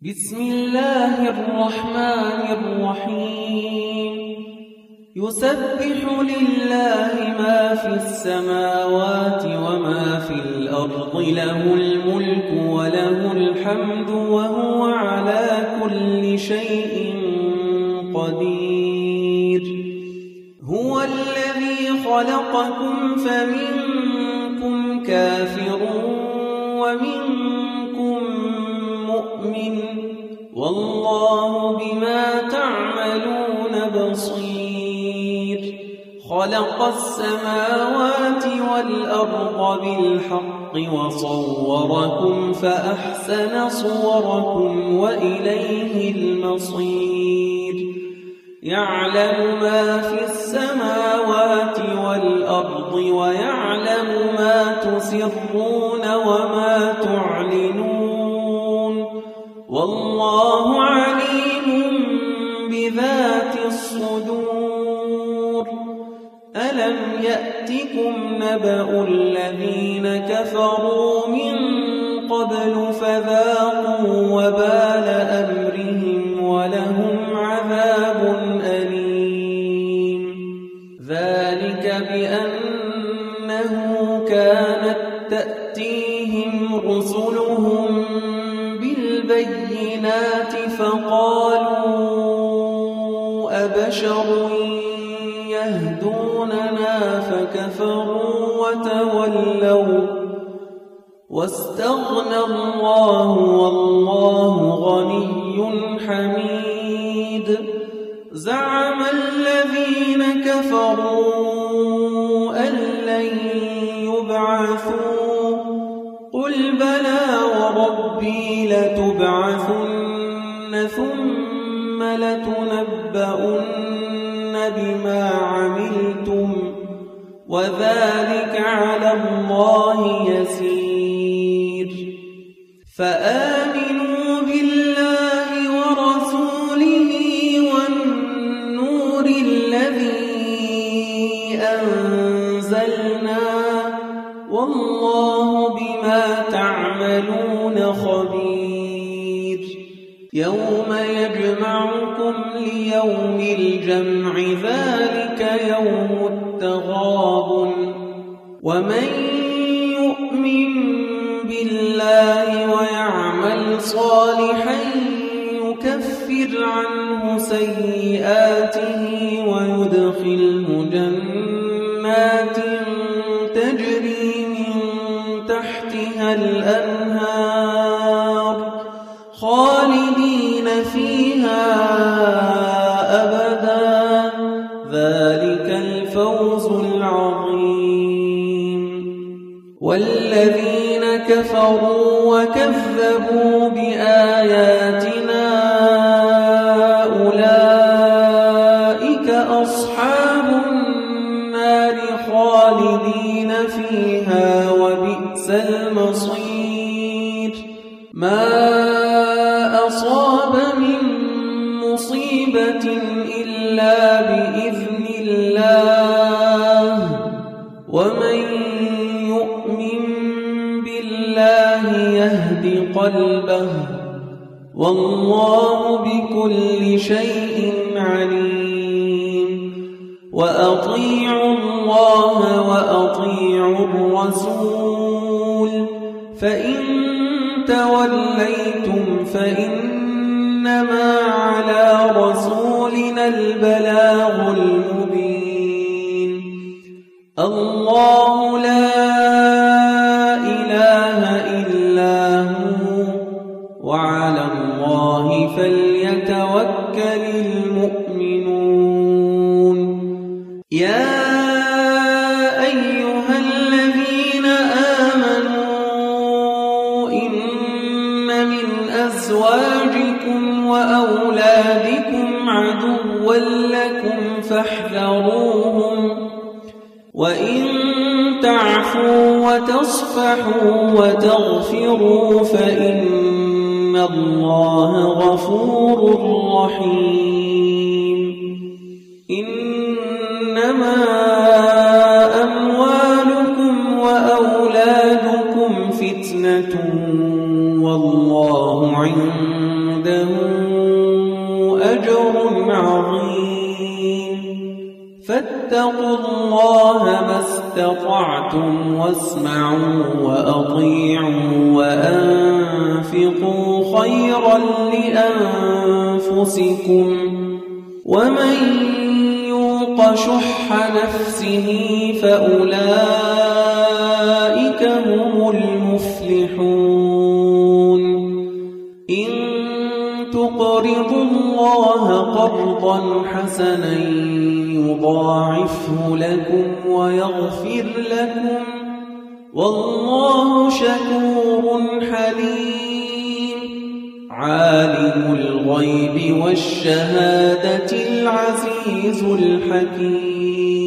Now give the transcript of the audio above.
بسم الله الرحمن الرحيم يسبح لله ما في السماوات وما في الأرض له الملك وله الحمد وهو على كل شيء قدير هو الذي خلقكم فمنكم كافر ومنكم مؤمن والله بما تعملون بصير خلق السماوات والأرض بالحق وصوركم فأحسن صوركم وإليه المصير يعلم ما في السماوات والأرض ويعلم ما تسرون وما تعلنون والله عليم بذات الصدور ألم يأتكم نبأ الذين كفروا من قبل فذاقوا وبال أمرهم ولهم عذاب أليم ذلك بأنه كانت تأتيهم رسلهم بالبينات فقالوا أبشر يهدوننا فكفروا وتولوا واستغنى الله والله غني حميد زعم الذين كفروا أن لن يبعثوا قل بلى وربي لتبعثن ثم لتنبؤن بما عملتم وذلك على الله يسير فآمنوا بالله ورسوله والنور الذي أنزلنا والله بما تعملون خبير يوم يجمعكم ليوم الجمع ذلك يوم التغابن ومن يؤمن بالله ويعمل صالحا يكفر عنه سيئاته ويدخله جنات تجري من تحتها الأنهار خالدين فيها أبدا ذلك الفوز العظيم والذين كفروا وكذبوا بآياتنا أولئك أصحاب النار خالدين فيها وبئس المصير ما أصاب من مصيبة إلا بإذن الله ومن يؤمن بالله يهد قلبه والله بكل شيء عليم وأطيعوا الله وأطيعوا الرسول فإن توليتم فإنما على رسولنا البلاغ المبين الله لا إله إلا هو وعلى الله فليتوكل المؤمنون يا أيها الذين آمنوا إن من أزواجكم وأولادكم عدوا لكم فاحذروهم وإن تعفوا وتصفحوا وتغفروا فإن الله غفور رحيم إنما أموالكم وأولادكم فتنة والله عنده عنده أجر عظيم فاتقوا الله ما استطعتم واسمعوا وأطيعوا وأنفقوا خيرا لأنفسكم ومن يوق شح نفسه فأولئك هم المفلحون إن تقرضوا الله قرضا حسنا يضاعفه لكم ويغفر لكم والله شكور حليم عالم الغيب والشهادة العزيز الحكيم